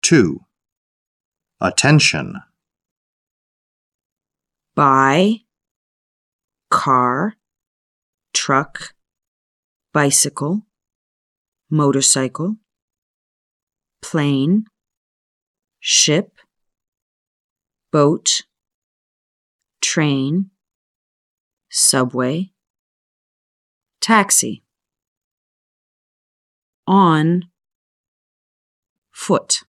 2. Attention. By, car, truck, bicycle, motorcycle, plane, ship, boat, train, subway, taxi. On, foot.